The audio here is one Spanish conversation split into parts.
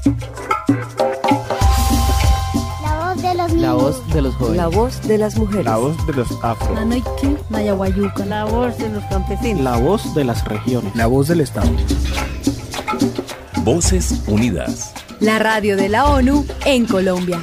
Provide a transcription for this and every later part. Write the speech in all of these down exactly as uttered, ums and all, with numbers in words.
La voz de los jóvenes. La voz de las mujeres. La voz de los afro. Nanaiki, Nayaguayuca. La voz de los campesinos. La voz de las regiones. La voz del Estado. Voces Unidas. La radio de la ONU en Colombia.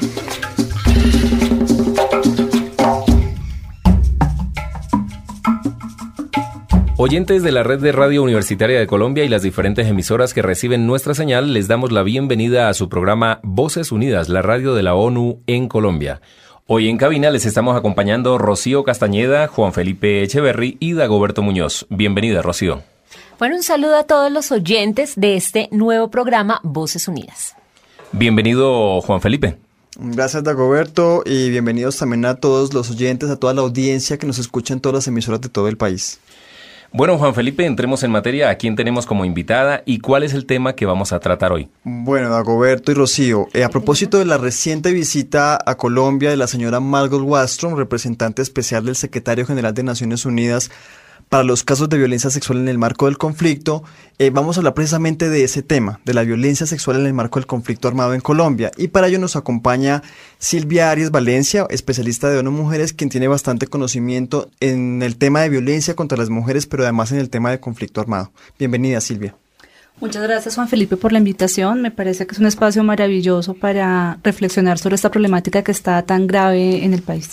Oyentes de la Red de Radio Universitaria de Colombia y las diferentes emisoras que reciben nuestra señal, les damos la bienvenida a su programa Voces Unidas, la radio de la ONU en Colombia. Hoy en cabina les estamos acompañando Rocío Castañeda, Juan Felipe Echeverry y Dagoberto Muñoz. Bienvenida, Rocío. Bueno, un saludo a todos los oyentes de este nuevo programa Voces Unidas. Bienvenido, Juan Felipe. Gracias, Dagoberto, y bienvenidos también a todos los oyentes, a toda la audiencia que nos escucha en todas las emisoras de todo el país. Bueno, Juan Felipe, entremos en materia. ¿A quién tenemos como invitada y cuál es el tema que vamos a tratar hoy? Bueno, Dagoberto y Rocío, eh, a propósito de la reciente visita a Colombia de la señora Margot Wallström, representante especial del secretario general de Naciones Unidas para los casos de violencia sexual en el marco del conflicto, eh, vamos a hablar precisamente de ese tema, de la violencia sexual en el marco del conflicto armado en Colombia. Y para ello nos acompaña Silvia Arias Valencia, especialista de ONU Mujeres, quien tiene bastante conocimiento en el tema de violencia contra las mujeres, pero además en el tema de conflicto armado. Bienvenida, Silvia. Muchas gracias, Juan Felipe, por la invitación. Me parece que es un espacio maravilloso para reflexionar sobre esta problemática que está tan grave en el país.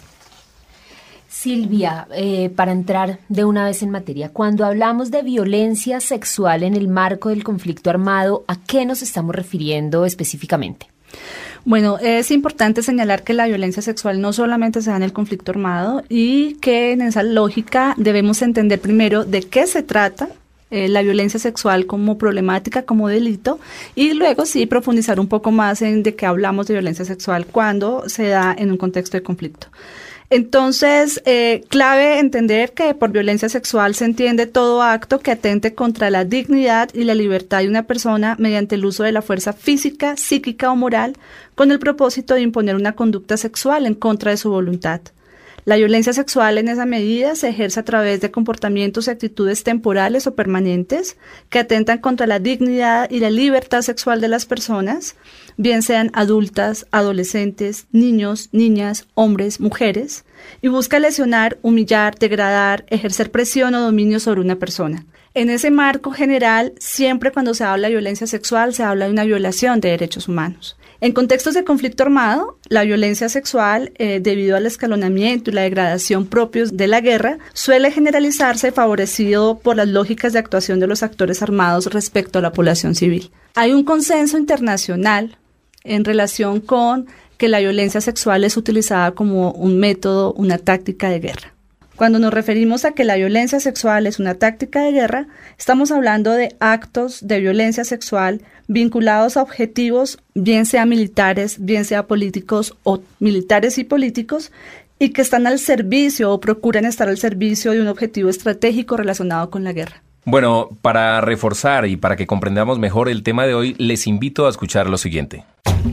Silvia, eh, para entrar de una vez en materia, cuando hablamos de violencia sexual en el marco del conflicto armado, ¿a qué nos estamos refiriendo específicamente? Bueno, es importante señalar que la violencia sexual no solamente se da en el conflicto armado y que en esa lógica debemos entender primero de qué se trata eh, la violencia sexual como problemática, como delito, y luego sí profundizar un poco más en de qué hablamos de violencia sexual cuando se da en un contexto de conflicto. Entonces, eh, clave entender que por violencia sexual se entiende todo acto que atente contra la dignidad y la libertad de una persona mediante el uso de la fuerza física, psíquica o moral con el propósito de imponer una conducta sexual en contra de su voluntad. La violencia sexual en esa medida se ejerce a través de comportamientos y actitudes temporales o permanentes que atentan contra la dignidad y la libertad sexual de las personas, bien sean adultas, adolescentes, niños, niñas, hombres, mujeres, y busca lesionar, humillar, degradar, ejercer presión o dominio sobre una persona. En ese marco general, siempre cuando se habla de violencia sexual, se habla de una violación de derechos humanos. En contextos de conflicto armado, la violencia sexual, eh, debido al escalonamiento y la degradación propios de la guerra, suele generalizarse favorecido por las lógicas de actuación de los actores armados respecto a la población civil. Hay un consenso internacional en relación con que la violencia sexual es utilizada como un método, una táctica de guerra. Cuando nos referimos a que la violencia sexual es una táctica de guerra, estamos hablando de actos de violencia sexual vinculados a objetivos, bien sea militares, bien sea políticos o militares y políticos, y que están al servicio o procuran estar al servicio de un objetivo estratégico relacionado con la guerra. Bueno, para reforzar y para que comprendamos mejor el tema de hoy, les invito a escuchar lo siguiente.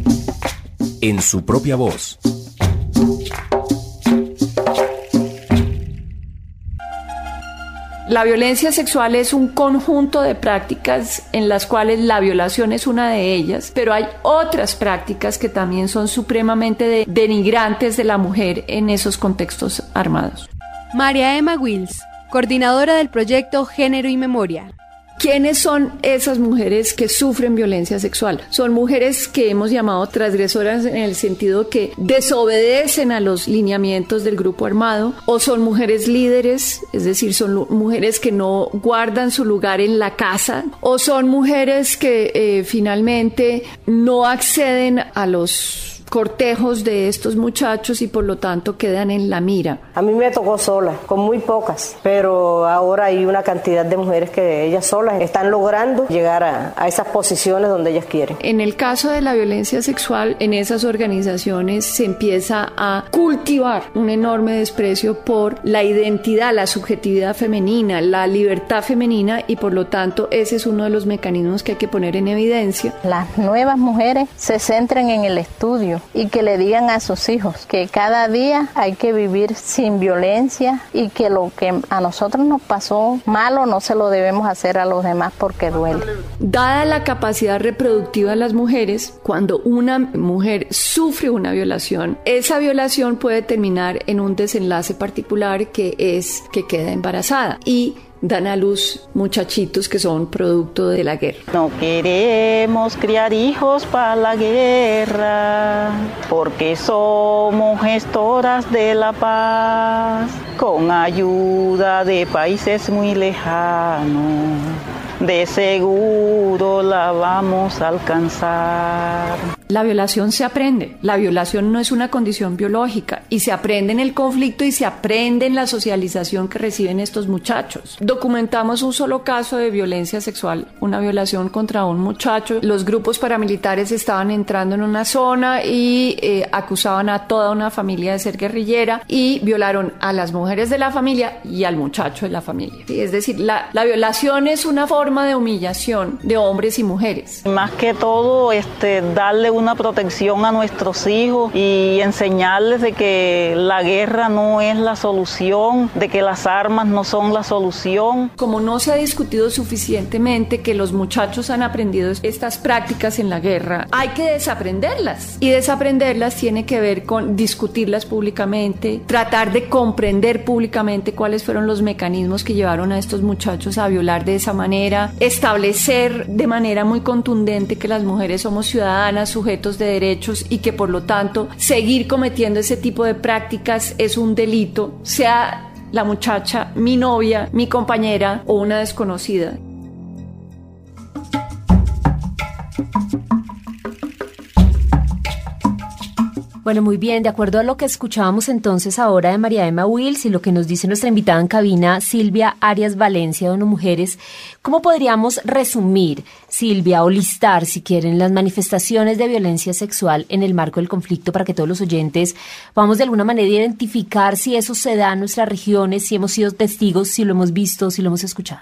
En su propia voz. La violencia sexual es un conjunto de prácticas en las cuales la violación es una de ellas, pero hay otras prácticas que también son supremamente de- denigrantes de la mujer en esos contextos armados. María Emma Wills, coordinadora del proyecto Género y Memoria. ¿Quiénes son esas mujeres que sufren violencia sexual? Son mujeres que hemos llamado transgresoras en el sentido que desobedecen a los lineamientos del grupo armado, o son mujeres líderes, es decir, son lu- mujeres que no guardan su lugar en la casa, o son mujeres que eh, finalmente no acceden a los cortejos de estos muchachos y por lo tanto quedan en la mira. A mí me tocó sola, con muy pocas, pero ahora hay una cantidad de mujeres que ellas solas están logrando llegar a, a esas posiciones donde ellas quieren. En el caso de la violencia sexual, en esas organizaciones se empieza a cultivar un enorme desprecio por la identidad, la subjetividad femenina, la libertad femenina, y por lo tanto ese es uno de los mecanismos que hay que poner en evidencia. Las nuevas mujeres se centran en el estudio colegio y que le digan a sus hijos que cada día hay que vivir sin violencia y que lo que a nosotros nos pasó malo no se lo debemos hacer a los demás porque duele. Dada la capacidad reproductiva de las mujeres, cuando una mujer sufre una violación, esa violación puede terminar en un desenlace particular que es que queda embarazada y dan a luz muchachitos que son producto de la guerra. No queremos criar hijos para la guerra, porque somos gestoras de la paz, con ayuda de países muy lejanos, de seguro la vamos a alcanzar. La violación se aprende, la violación no es una condición biológica y se aprende en el conflicto y se aprende en la socialización que reciben estos muchachos. Documentamos un solo caso de violencia sexual, una violación contra un muchacho. Los grupos paramilitares estaban entrando en una zona y eh, acusaban a toda una familia de ser guerrillera y violaron a las mujeres de la familia y al muchacho de la familia. ¿Sí? Es decir, la, la violación es una forma de humillación de hombres y mujeres. Más que todo, este, darle una protección a nuestros hijos y enseñarles de que la guerra no es la solución, de que las armas no son la solución. Como no se ha discutido suficientemente que los muchachos han aprendido estas prácticas en la guerra, hay que desaprenderlas. Y desaprenderlas tiene que ver con discutirlas públicamente, tratar de comprender públicamente cuáles fueron los mecanismos que llevaron a estos muchachos a violar de esa manera, establecer de manera muy contundente que las mujeres somos ciudadanas, sujetos de derechos y que por lo tanto seguir cometiendo ese tipo de prácticas es un delito, sea la muchacha mi novia, mi compañera o una desconocida. Bueno, muy bien, de acuerdo a lo que escuchábamos entonces ahora de María Emma Wills y lo que nos dice nuestra invitada en cabina, Silvia Arias Valencia de ONU Mujeres, ¿cómo podríamos resumir, Silvia, o listar, si quieren, las manifestaciones de violencia sexual en el marco del conflicto para que todos los oyentes vamos de alguna manera a identificar si eso se da en nuestras regiones, si hemos sido testigos, si lo hemos visto, si lo hemos escuchado?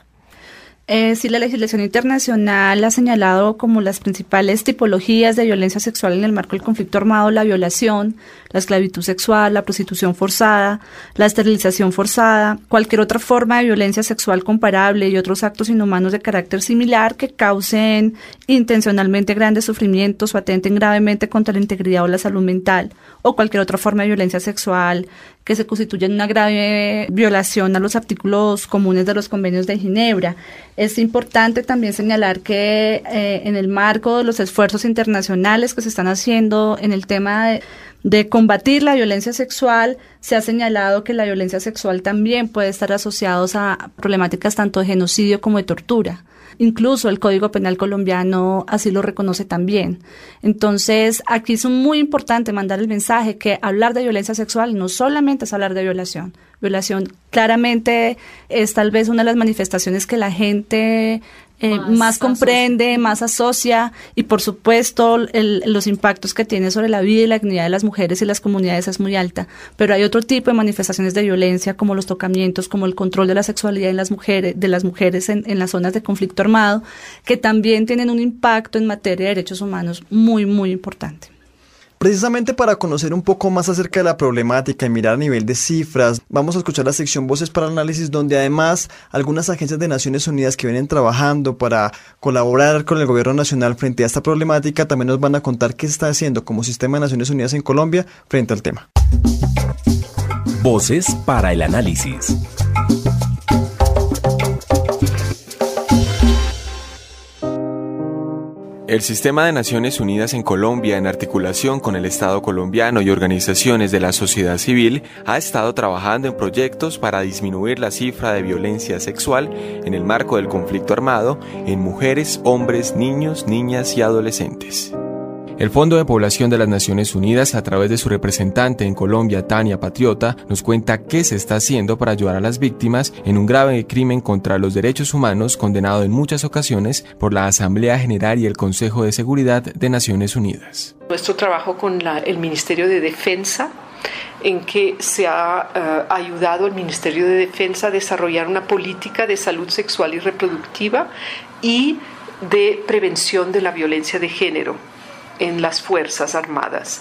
Eh, sí, la legislación internacional ha señalado como las principales tipologías de violencia sexual en el marco del conflicto armado la violación, la esclavitud sexual, la prostitución forzada, la esterilización forzada, cualquier otra forma de violencia sexual comparable y otros actos inhumanos de carácter similar que causen intencionalmente grandes sufrimientos o atenten gravemente contra la integridad o la salud mental, o cualquier otra forma de violencia sexual que se constituya en una grave violación a los artículos comunes de los convenios de Ginebra. Es importante también señalar que eh, en el marco de los esfuerzos internacionales que se están haciendo en el tema de, de combatir la violencia sexual, se ha señalado que la violencia sexual también puede estar asociada a problemáticas tanto de genocidio como de tortura. Incluso el Código Penal colombiano así lo reconoce también. Entonces, aquí es muy importante mandar el mensaje que hablar de violencia sexual no solamente es hablar de violación. Violación claramente es tal vez una de las manifestaciones que la gente eh, más, más comprende, asocia. más asocia y por supuesto el, los impactos que tiene sobre la vida y la dignidad de las mujeres y las comunidades es muy alta. Pero hay otro tipo de manifestaciones de violencia como los tocamientos, como el control de la sexualidad en las mujeres, de las mujeres en, en las zonas de conflicto armado, que también tienen un impacto en materia de derechos humanos muy, muy importante. Precisamente para conocer un poco más acerca de la problemática y mirar a nivel de cifras, vamos a escuchar la sección Voces para el Análisis, donde además algunas agencias de Naciones Unidas que vienen trabajando para colaborar con el gobierno nacional frente a esta problemática también nos van a contar qué se está haciendo como Sistema de Naciones Unidas en Colombia frente al tema. Voces para el Análisis. El Sistema de Naciones Unidas en Colombia, en articulación con el Estado colombiano y organizaciones de la sociedad civil, ha estado trabajando en proyectos para disminuir la cifra de violencia sexual en el marco del conflicto armado en mujeres, hombres, niños, niñas y adolescentes. El Fondo de Población de las Naciones Unidas, a través de su representante en Colombia, Tania Patriota, nos cuenta qué se está haciendo para ayudar a las víctimas en un grave crimen contra los derechos humanos condenado en muchas ocasiones por la Asamblea General y el Consejo de Seguridad de Naciones Unidas. Nuestro trabajo con la, el Ministerio de Defensa, en que se ha uh, ayudado al Ministerio de Defensa a desarrollar una política de salud sexual y reproductiva y de prevención de la violencia de género. en las Fuerzas Armadas.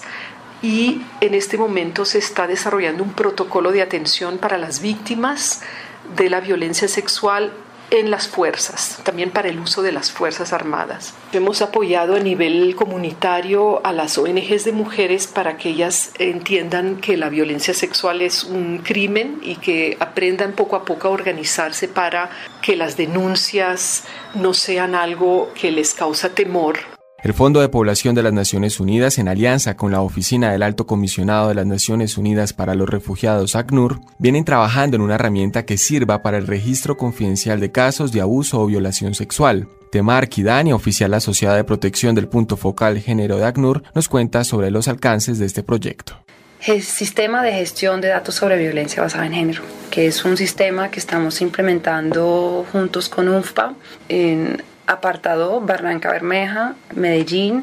Y en este momento se está desarrollando un protocolo de atención para las víctimas de la violencia sexual en las fuerzas, también para el uso de las Fuerzas Armadas. Hemos apoyado a nivel comunitario a las O N Ges de mujeres para que ellas entiendan que la violencia sexual es un crimen y que aprendan poco a poco a organizarse para que las denuncias no sean algo que les causa temor. El Fondo de Población de las Naciones Unidas, en alianza con la Oficina del Alto Comisionado de las Naciones Unidas para los Refugiados, ACNUR, vienen trabajando en una herramienta que sirva para el registro confidencial de casos de abuso o violación sexual. Temar Kidani, oficial asociada de protección del punto focal género de ACNUR, nos cuenta sobre los alcances de este proyecto. El sistema de gestión de datos sobre violencia basada en género, que es un sistema que estamos implementando juntos con U N F P A en apartado Barranca Bermeja, Medellín,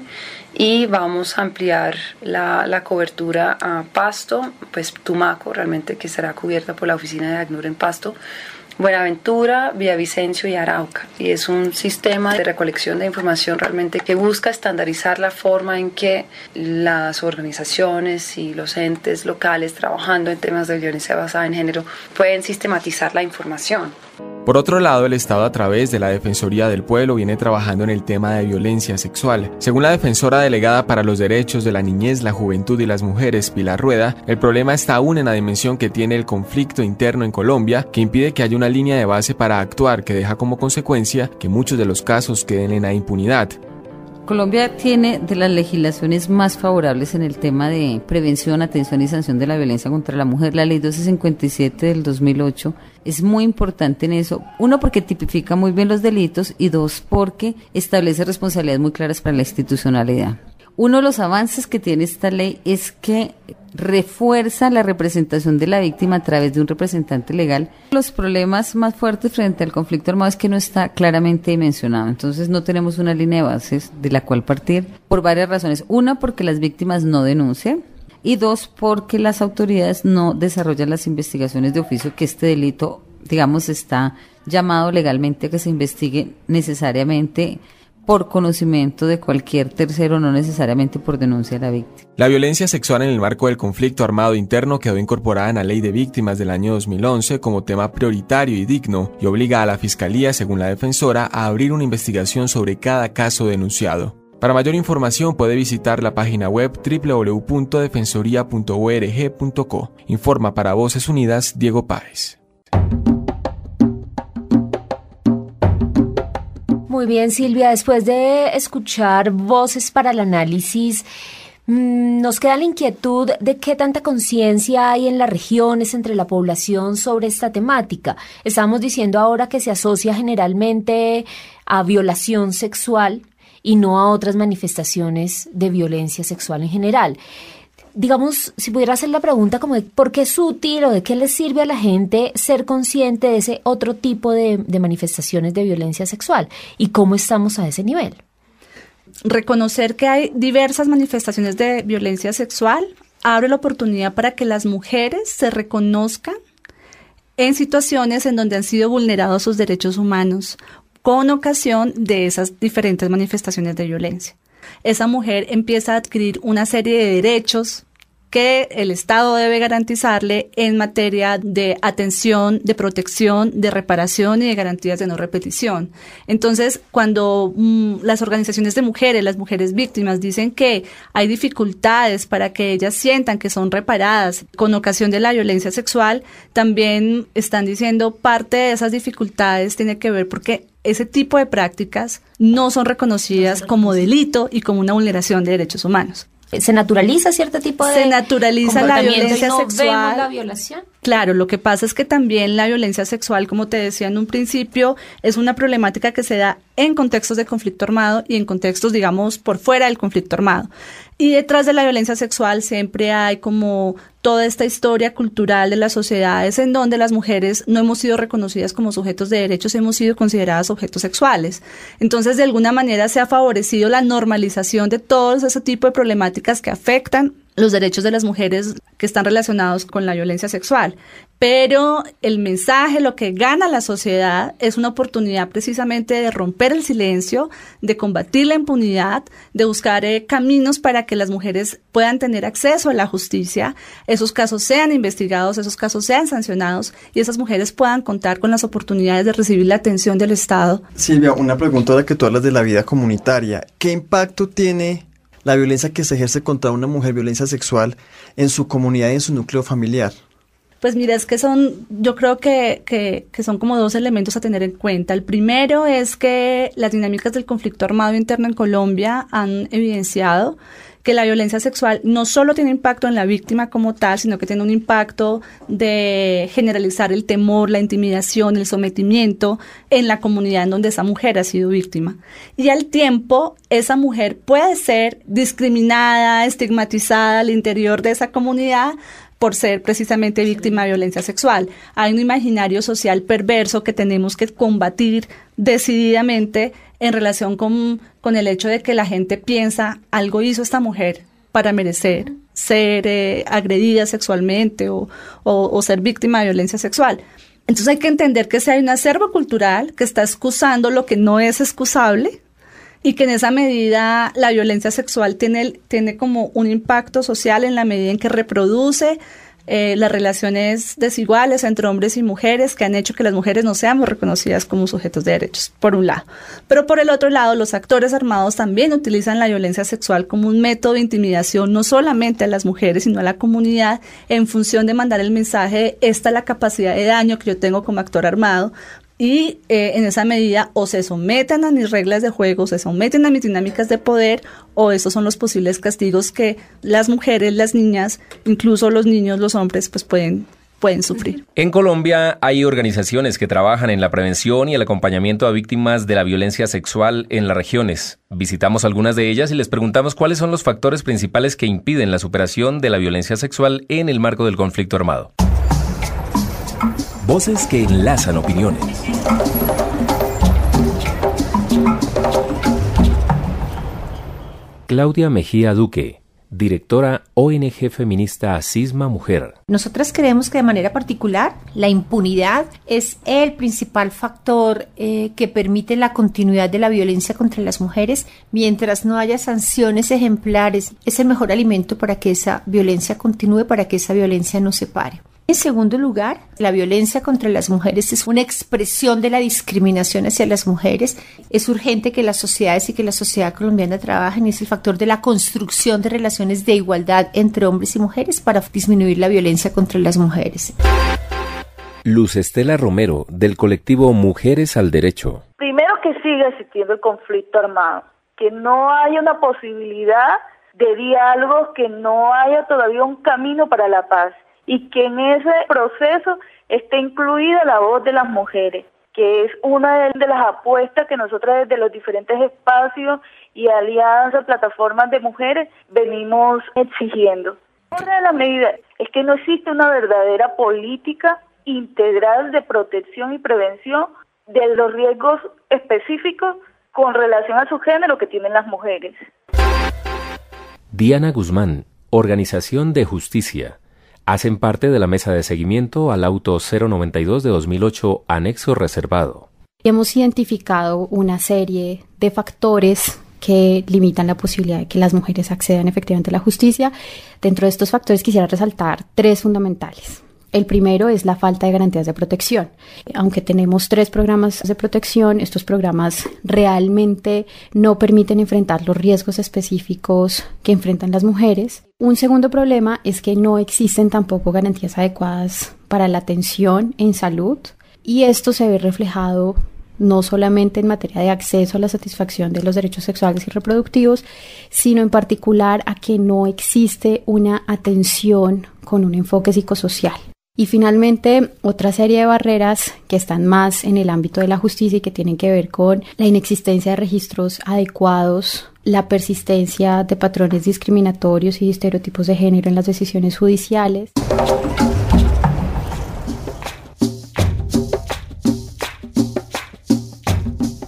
y vamos a ampliar la, la cobertura a Pasto, pues Tumaco, realmente que será cubierta por la oficina de ACNUR en Pasto, Buenaventura, Villavicencio y Arauca. Y es un sistema de recolección de información realmente que busca estandarizar la forma en que las organizaciones y los entes locales trabajando en temas de violencia basada en género pueden sistematizar la información. Por otro lado, el Estado, a través de la Defensoría del Pueblo, viene trabajando en el tema de violencia sexual. Según la defensora delegada para los derechos de la niñez, la juventud y las mujeres, Pilar Rueda, el problema está aún en la dimensión que tiene el conflicto interno en Colombia, que impide que haya una línea de base para actuar, que deja como consecuencia que muchos de los casos queden en la impunidad. Colombia tiene de las legislaciones más favorables en el tema de prevención, atención y sanción de la violencia contra la mujer. La ley doscientos cincuenta y siete del dos mil ocho es muy importante en eso. Uno, porque tipifica muy bien los delitos, y dos, porque establece responsabilidades muy claras para la institucionalidad. Uno de los avances que tiene esta ley es que refuerza la representación de la víctima a través de un representante legal. Los problemas más fuertes frente al conflicto armado es que no está claramente dimensionado. Entonces no tenemos una línea de bases de la cual partir por varias razones. Una, porque las víctimas no denuncian. Y dos, porque las autoridades no desarrollan las investigaciones de oficio, que este delito, digamos, está llamado legalmente a que se investigue necesariamente por conocimiento de cualquier tercero, no necesariamente por denuncia de la víctima. La violencia sexual en el marco del conflicto armado interno quedó incorporada en la Ley de Víctimas del año dos mil once como tema prioritario y digno, y obliga a la Fiscalía, según la defensora, a abrir una investigación sobre cada caso denunciado. Para mayor información puede visitar la página web doble u doble u doble u punto defensoría punto org punto co. Informa para Voces Unidas, Diego Páez. Muy bien, Silvia, después de escuchar voces para el análisis, nos queda la inquietud de qué tanta conciencia hay en las regiones entre la población sobre esta temática. Estamos diciendo ahora que se asocia generalmente a violación sexual y no a otras manifestaciones de violencia sexual en general. Digamos, si pudiera hacer la pregunta como de por qué es útil o de qué le sirve a la gente ser consciente de ese otro tipo de, de manifestaciones de violencia sexual y cómo estamos a ese nivel. Reconocer que hay diversas manifestaciones de violencia sexual abre la oportunidad para que las mujeres se reconozcan en situaciones en donde han sido vulnerados sus derechos humanos con ocasión de esas diferentes manifestaciones de violencia. Esa mujer empieza a adquirir una serie de derechos que el Estado debe garantizarle en materia de atención, de protección, de reparación y de garantías de no repetición. Entonces, cuando mmm, las organizaciones de mujeres, las mujeres víctimas, dicen que hay dificultades para que ellas sientan que son reparadas con ocasión de la violencia sexual, también están diciendo parte de esas dificultades tiene que ver porque ese tipo de prácticas no son reconocidas como delito y como una vulneración de derechos humanos. ¿Se naturaliza cierto tipo de Se naturaliza la violencia y no sexual. Vemos la violación? Claro, lo que pasa es que también la violencia sexual, como te decía en un principio, es una problemática que se da en contextos de conflicto armado y en contextos, digamos, por fuera del conflicto armado. Y detrás de la violencia sexual siempre hay como toda esta historia cultural de las sociedades en donde las mujeres no hemos sido reconocidas como sujetos de derechos, hemos sido consideradas objetos sexuales. Entonces, de alguna manera se ha favorecido la normalización de todos ese tipo de problemáticas que afectan los derechos de las mujeres que están relacionados con la violencia sexual. Pero el mensaje, lo que gana la sociedad, es una oportunidad precisamente de romper el silencio, de combatir la impunidad, de buscar eh, caminos para que las mujeres puedan tener acceso a la justicia, esos casos sean investigados, esos casos sean sancionados y esas mujeres puedan contar con las oportunidades de recibir la atención del Estado. Silvia, una pregunta ahora que tú hablas de la vida comunitaria. ¿Qué impacto tiene la violencia que se ejerce contra una mujer, violencia sexual, en su comunidad y en su núcleo familiar? Pues mira, es que son, yo creo que, que, que son como dos elementos a tener en cuenta. El primero es que las dinámicas del conflicto armado interno en Colombia han evidenciado que la violencia sexual no solo tiene impacto en la víctima como tal, sino que tiene un impacto de generalizar el temor, la intimidación, el sometimiento en la comunidad en donde esa mujer ha sido víctima. Y al tiempo, esa mujer puede ser discriminada, estigmatizada al interior de esa comunidad por ser precisamente víctima de violencia sexual. Hay un imaginario social perverso que tenemos que combatir decididamente en relación con, con el hecho de que la gente piensa, algo hizo esta mujer para merecer ser eh, agredida sexualmente o, o, o ser víctima de violencia sexual. Entonces hay que entender que si hay un acervo cultural que está excusando lo que no es excusable, y que en esa medida la violencia sexual tiene, tiene como un impacto social en la medida en que reproduce eh, las relaciones desiguales entre hombres y mujeres que han hecho que las mujeres no seamos reconocidas como sujetos de derechos, por un lado. Pero por el otro lado, los actores armados también utilizan la violencia sexual como un método de intimidación, no solamente a las mujeres, sino a la comunidad, en función de mandar el mensaje de esta es la capacidad de daño que yo tengo como actor armado. Y eh, en esa medida o se someten a mis reglas de juego, se someten a mis dinámicas de poder, o esos son los posibles castigos que las mujeres, las niñas, incluso los niños, los hombres, pues pueden, pueden sufrir. En Colombia hay organizaciones que trabajan en la prevención y el acompañamiento a víctimas de la violencia sexual en las regiones. Visitamos algunas de ellas y les preguntamos cuáles son los factores principales que impiden la superación de la violencia sexual en el marco del conflicto armado. Voces que enlazan opiniones. Claudia Mejía Duque, directora O N G feminista Cisma Mujer. Nosotras creemos que de manera particular la impunidad es el principal factor eh, que permite la continuidad de la violencia contra las mujeres. Mientras no haya sanciones ejemplares, es el mejor alimento para que esa violencia continúe, para que esa violencia no se pare. En segundo lugar, la violencia contra las mujeres es una expresión de la discriminación hacia las mujeres. Es urgente que las sociedades y que la sociedad colombiana trabajen y es el factor de la construcción de relaciones de igualdad entre hombres y mujeres para disminuir la violencia contra las mujeres. Luz Estela Romero, del colectivo Mujeres al Derecho. Primero, que siga existiendo el conflicto armado, que no haya una posibilidad de diálogo, que no haya todavía un camino para la paz, y que en ese proceso esté incluida la voz de las mujeres, que es una de las apuestas que nosotras desde los diferentes espacios y alianzas, plataformas de mujeres, venimos exigiendo. Una de las medidas es que no existe una verdadera política integral de protección y prevención de los riesgos específicos con relación a su género que tienen las mujeres. Diana Guzmán, Organización de Justicia. Hacen parte de la mesa de seguimiento al auto cero noventa y dos de dos mil ocho, anexo reservado. Hemos identificado una serie de factores que limitan la posibilidad de que las mujeres accedan efectivamente a la justicia. Dentro de estos factores quisiera resaltar tres fundamentales. El primero es la falta de garantías de protección. Aunque tenemos tres programas de protección, estos programas realmente no permiten enfrentar los riesgos específicos que enfrentan las mujeres. Un segundo problema es que no existen tampoco garantías adecuadas para la atención en salud, y esto se ve reflejado no solamente en materia de acceso a la satisfacción de los derechos sexuales y reproductivos, sino en particular a que no existe una atención con un enfoque psicosocial. Y finalmente, otra serie de barreras que están más en el ámbito de la justicia y que tienen que ver con la inexistencia de registros adecuados, la persistencia de patrones discriminatorios y estereotipos de género en las decisiones judiciales.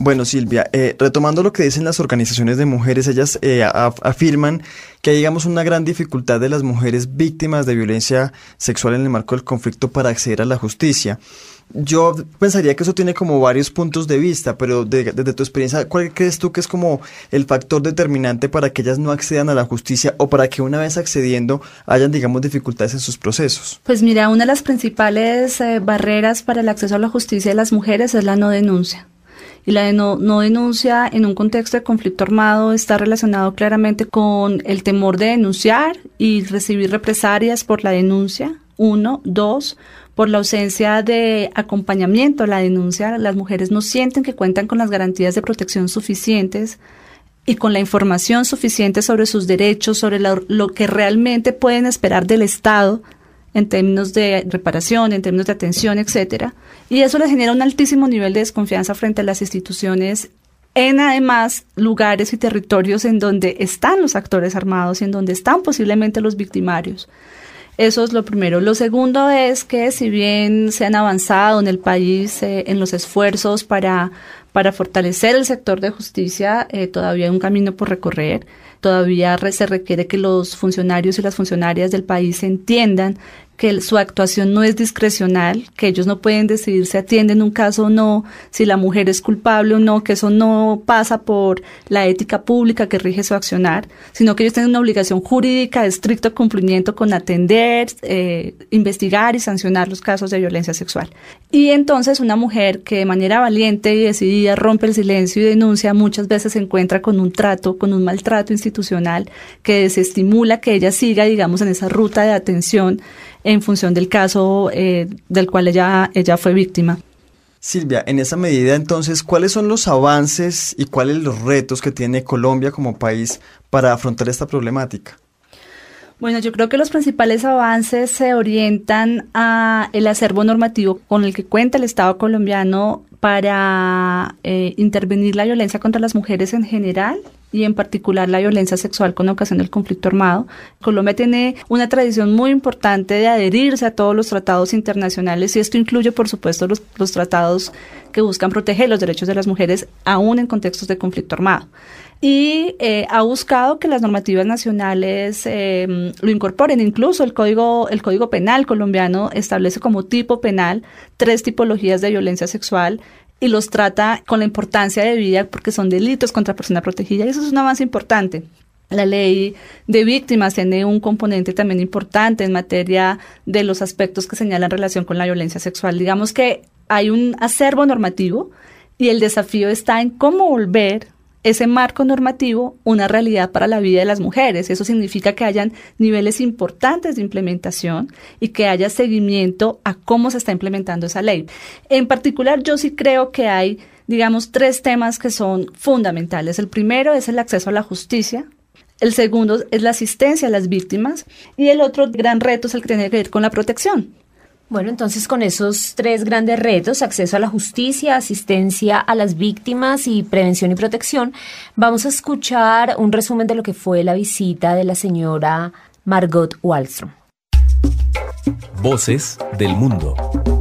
Bueno, Silvia, eh, retomando lo que dicen las organizaciones de mujeres, ellas eh, af- afirman que hay, digamos, una gran dificultad de las mujeres víctimas de violencia sexual en el marco del conflicto para acceder a la justicia. Yo pensaría que eso tiene como varios puntos de vista, pero de, desde tu experiencia, ¿cuál crees tú que es como el factor determinante para que ellas no accedan a la justicia o para que una vez accediendo hayan, digamos, dificultades en sus procesos? Pues mira, una de las principales eh, barreras para el acceso a la justicia de las mujeres es la no denuncia. Y la de no, no denuncia en un contexto de conflicto armado está relacionado claramente con el temor de denunciar y recibir represalias por la denuncia, uno. Dos, por la ausencia de acompañamiento a la denuncia. Las mujeres no sienten que cuentan con las garantías de protección suficientes y con la información suficiente sobre sus derechos, sobre lo, lo que realmente pueden esperar del Estado en términos de reparación, en términos de atención, etcétera. Y eso les genera un altísimo nivel de desconfianza frente a las instituciones en, además, lugares y territorios en donde están los actores armados y en donde están posiblemente los victimarios. Eso es lo primero. Lo segundo es que si bien se han avanzado en el país eh, en los esfuerzos para, para fortalecer el sector de justicia, eh, todavía hay un camino por recorrer. Todavía re- se requiere que los funcionarios y las funcionarias del país entiendan que el, su actuación no es discrecional, que ellos no pueden decidir si atienden un caso o no, si la mujer es culpable o no, que eso no pasa por la ética pública que rige su accionar, sino que ellos tienen una obligación jurídica de estricto cumplimiento con atender, eh, investigar y sancionar los casos de violencia sexual. Y entonces una mujer que de manera valiente y decidida rompe el silencio y denuncia, muchas veces se encuentra con un trato, con un maltrato institucional que desestimula que ella siga, digamos, en esa ruta de atención en función del caso eh, del cual ella, ella fue víctima. Silvia, en esa medida entonces, ¿cuáles son los avances y cuáles los retos que tiene Colombia como país para afrontar esta problemática? Bueno, yo creo que los principales avances se orientan a el acervo normativo con el que cuenta el Estado colombiano para eh, intervenir la violencia contra las mujeres en general y en particular la violencia sexual con ocasión del conflicto armado. Colombia tiene una tradición muy importante de adherirse a todos los tratados internacionales y esto incluye, por supuesto, los, los tratados que buscan proteger los derechos de las mujeres aún en contextos de conflicto armado. Y eh, ha buscado que las normativas nacionales eh, lo incorporen. Incluso el código, el Código Penal colombiano establece como tipo penal tres tipologías de violencia sexual y los trata con la importancia de vida porque son delitos contra persona protegida y eso es un avance importante. La ley de víctimas tiene un componente también importante en materia de los aspectos que señalan relación con la violencia sexual. Digamos que hay un acervo normativo y el desafío está en cómo volver ese marco normativo una realidad para la vida de las mujeres. Eso significa que hayan niveles importantes de implementación y que haya seguimiento a cómo se está implementando esa ley. En particular, yo sí creo que hay, digamos, tres temas que son fundamentales. El primero es el acceso a la justicia. El segundo es la asistencia a las víctimas. Y el otro gran reto es el que tiene que ver con la protección. Bueno, entonces con esos tres grandes retos, acceso a la justicia, asistencia a las víctimas y prevención y protección, vamos a escuchar un resumen de lo que fue la visita de la señora Margot Wallström. Voces del mundo.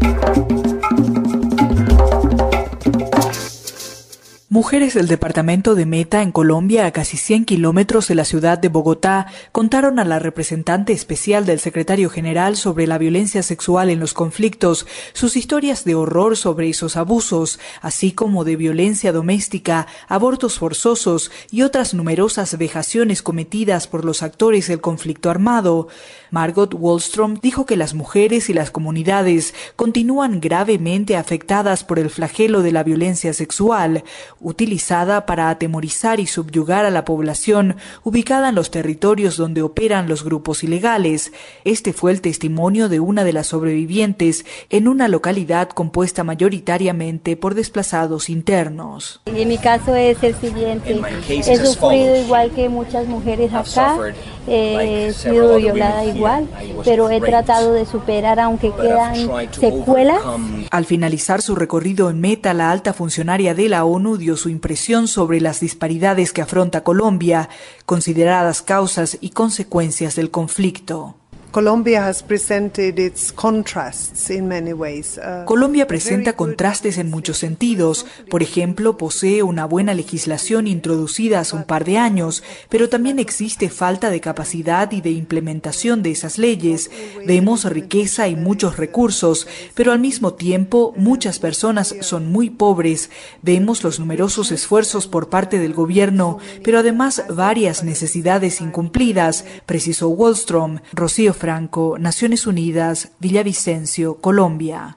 Mujeres del departamento de Meta, en Colombia, a casi cien kilómetros de la ciudad de Bogotá, contaron a la representante especial del secretario general sobre la violencia sexual en los conflictos sus historias de horror sobre esos abusos, así como de violencia doméstica, abortos forzosos y otras numerosas vejaciones cometidas por los actores del conflicto armado. Margot Wallström dijo que las mujeres y las comunidades continúan gravemente afectadas por el flagelo de la violencia sexual, utilizada para atemorizar y subyugar a la población ubicada en los territorios donde operan los grupos ilegales. Este fue el testimonio de una de las sobrevivientes en una localidad compuesta mayoritariamente por desplazados internos. En mi caso es el siguiente, he sufrido igual que muchas mujeres acá, he sido violada igual, pero he tratado de superar aunque quedan secuelas. Al finalizar su recorrido en Meta, la alta funcionaria de la ONU dio su impresión sobre las disparidades que afronta Colombia, consideradas causas y consecuencias del conflicto. Colombia has presented its contrasts in many ways. Uh, Colombia presenta contrastes en muchos sentidos. Por ejemplo, posee una buena legislación introducida hace un par de años, pero también existe falta de capacidad y de implementación de esas leyes. Vemos riqueza y muchos recursos, pero al mismo tiempo muchas personas son muy pobres. Vemos los numerosos esfuerzos por parte del gobierno, pero además varias necesidades incumplidas, precisó Wallström. Rocío Franco, Naciones Unidas, Villavicencio, Colombia.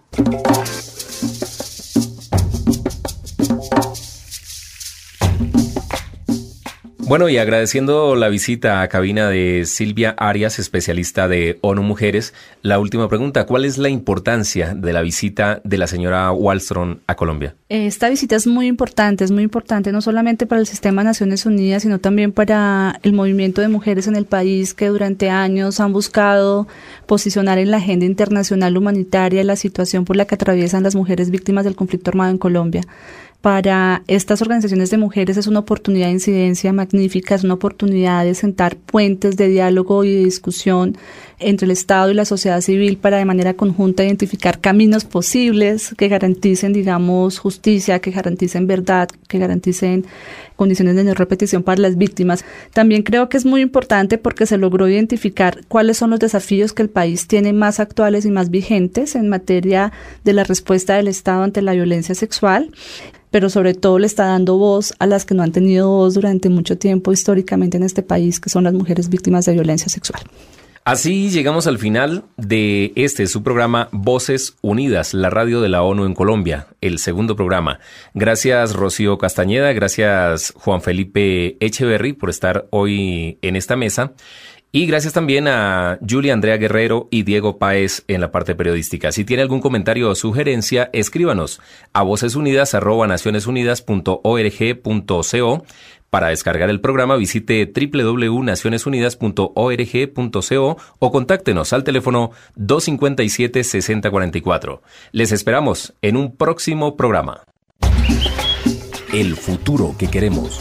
Bueno, y agradeciendo la visita a cabina de Silvia Arias, especialista de ONU Mujeres, la última pregunta, ¿cuál es la importancia de la visita de la señora Wallström a Colombia? Esta visita es muy importante, es muy importante no solamente para el sistema de Naciones Unidas, sino también para el movimiento de mujeres en el país que durante años han buscado posicionar en la agenda internacional humanitaria la situación por la que atraviesan las mujeres víctimas del conflicto armado en Colombia. Para estas organizaciones de mujeres es una oportunidad de incidencia magnífica, es una oportunidad de sentar puentes de diálogo y de discusión entre el Estado y la sociedad civil para de manera conjunta identificar caminos posibles que garanticen, digamos, justicia, que garanticen verdad, que garanticen condiciones de no repetición para las víctimas. También creo que es muy importante porque se logró identificar cuáles son los desafíos que el país tiene más actuales y más vigentes en materia de la respuesta del Estado ante la violencia sexual, pero sobre todo le está dando voz a las que no han tenido voz durante mucho tiempo históricamente en este país, que son las mujeres víctimas de violencia sexual. Así llegamos al final de este, su programa Voces Unidas, la radio de la ONU en Colombia, el segundo programa. Gracias Rocío Castañeda, gracias Juan Felipe Echeverry por estar hoy en esta mesa. Y gracias también a Julia Andrea Guerrero y Diego Páez en la parte periodística. Si tiene algún comentario o sugerencia, escríbanos a vocesunidas arroba nacionesunidas punto org punto co. Para descargar el programa, visite doble u doble u doble u punto naciones unidas punto org punto co o contáctenos al teléfono dos cinco siete, seis cero cuatro cuatro. Les esperamos en un próximo programa. El futuro que queremos.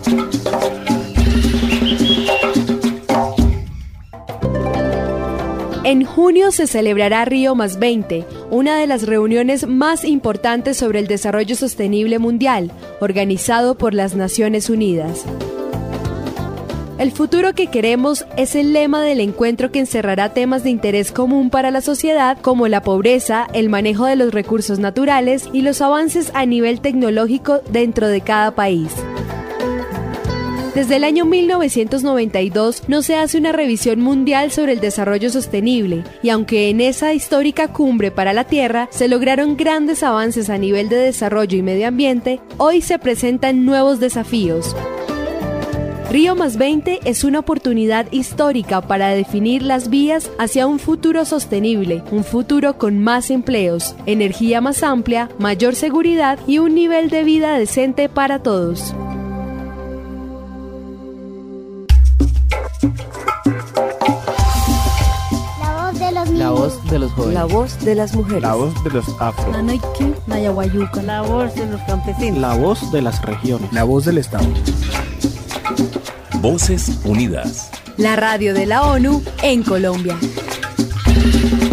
En junio se celebrará Río más veinte, una de las reuniones más importantes sobre el desarrollo sostenible mundial, organizado por las Naciones Unidas. El futuro que queremos es el lema del encuentro que encerrará temas de interés común para la sociedad como la pobreza, el manejo de los recursos naturales y los avances a nivel tecnológico dentro de cada país. Desde el año mil novecientos noventa y dos no se hace una revisión mundial sobre el desarrollo sostenible, y aunque en esa histórica cumbre para la Tierra se lograron grandes avances a nivel de desarrollo y medio ambiente, hoy se presentan nuevos desafíos. Río más veinte es una oportunidad histórica para definir las vías hacia un futuro sostenible, un futuro con más empleos, energía más amplia, mayor seguridad y un nivel de vida decente para todos. La voz de los jóvenes. La voz de las mujeres. La voz de los afro. La voz de los campesinos. La voz de las regiones. La voz del Estado. Voces Unidas. La radio de la ONU en Colombia.